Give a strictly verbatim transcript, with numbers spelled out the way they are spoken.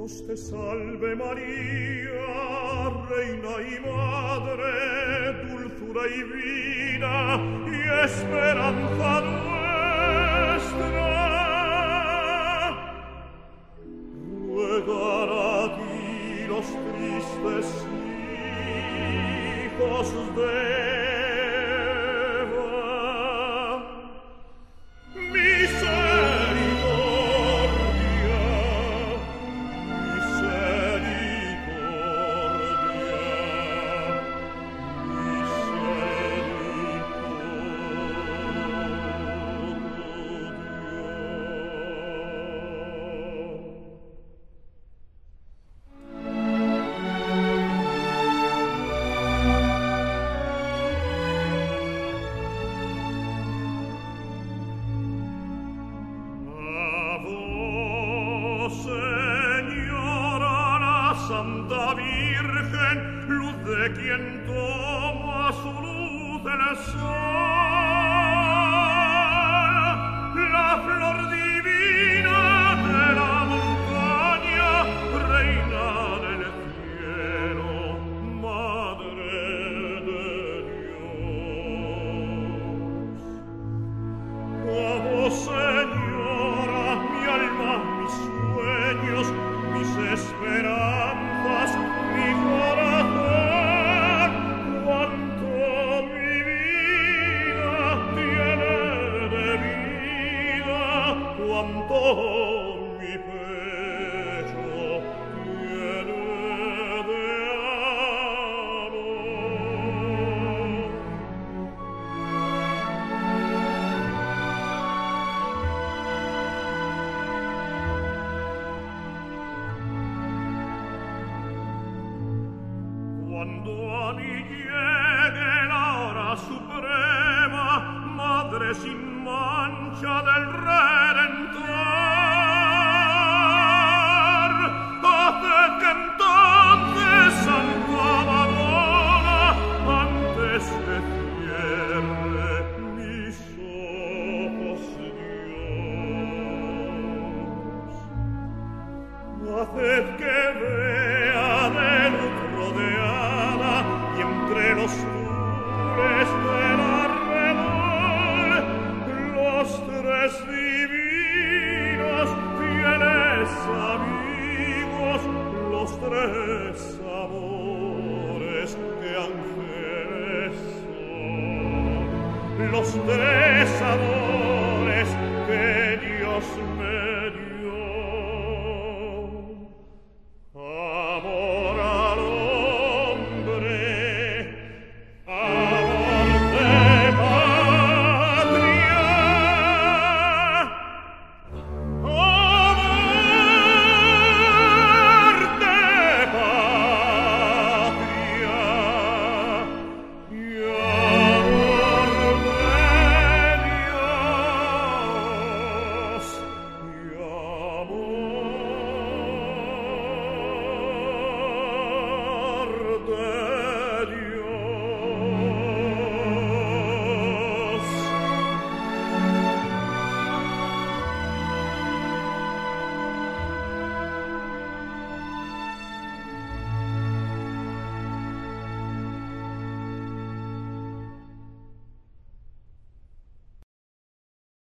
Dios te salve María, Reina y Madre, dulzura y vida y esperanza nuestra. Ruegan a ti los tristes hijos de Santa Virgen, luz de quien toma su luz el sol, la flor divina de la montaña, reina del cielo, madre de Dios. A vos, Señora, mi alma, mis sueños, mis esperanzas, mi corazón, cuanto mi vida tiene de vida, cuanto mi pecho tiene de amor. Cuando a mí llegue la hora suprema, Madre sin mancha del Redentor, haced que entonces, Santa Madonna, antes que cierre mis ojos, Dios, haced que vea de luz rodeada y entre los flores del arrebol los tres divinos fieles amigos, los tres amores que ángeles son, los tres amores que Dios